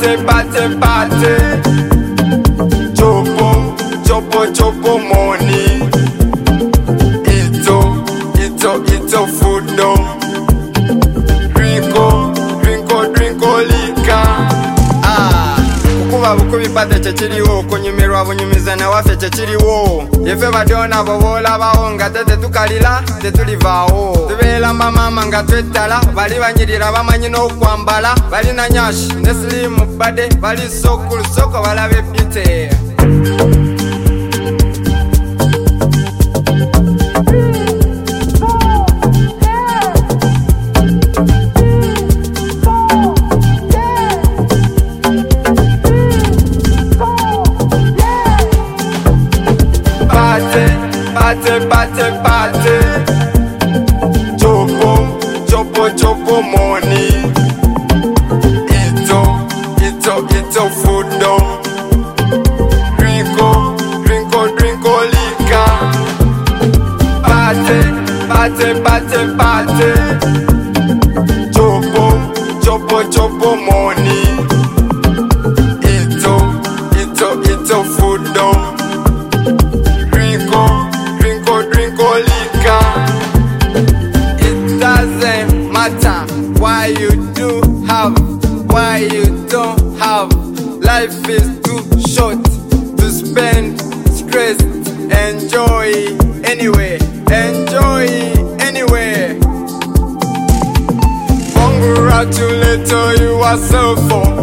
party. Chopo money. Ito food no. Drinko lika. Kukuba bukubipata chechiriwo kunyumirwa bunyumizana wafe chechiriwo yefe badona bobola bahonga tete tukalira tetulivawo tubela mama nga twetala bali banyirira bamanyi n'okwambala bali na nyashi ne slim bade bali sokulu soko balabe beauty. Party. Chopo money. Ito food no. Drinko lika. Party. Chopo money. Ito food no. Drinko lika. It doesn't matter why you do have, why you don't have. Life is too short to spend stress. Enjoy anyway. Congratulate yourself.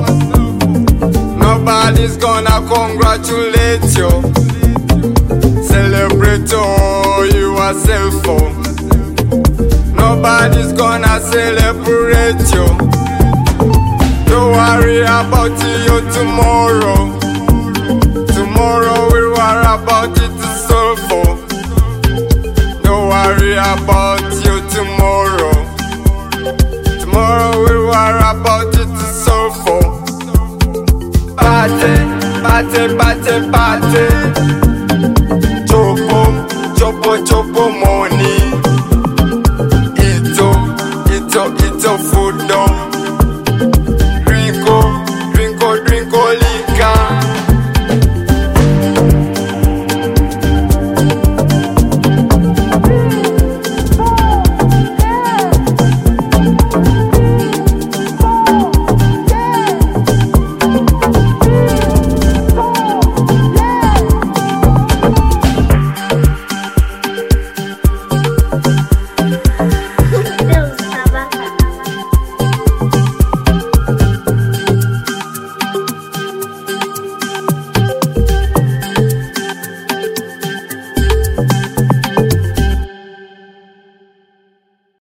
Nobody's gonna congratulate you. Celebrate yourself. Nobody's gonna celebrate you. Don't worry about you tomorrow. Tomorrow we'll worry about it itself. Don't worry about you tomorrow. Tomorrow we'll worry about it itself. Party. Chopo money. Ito food no.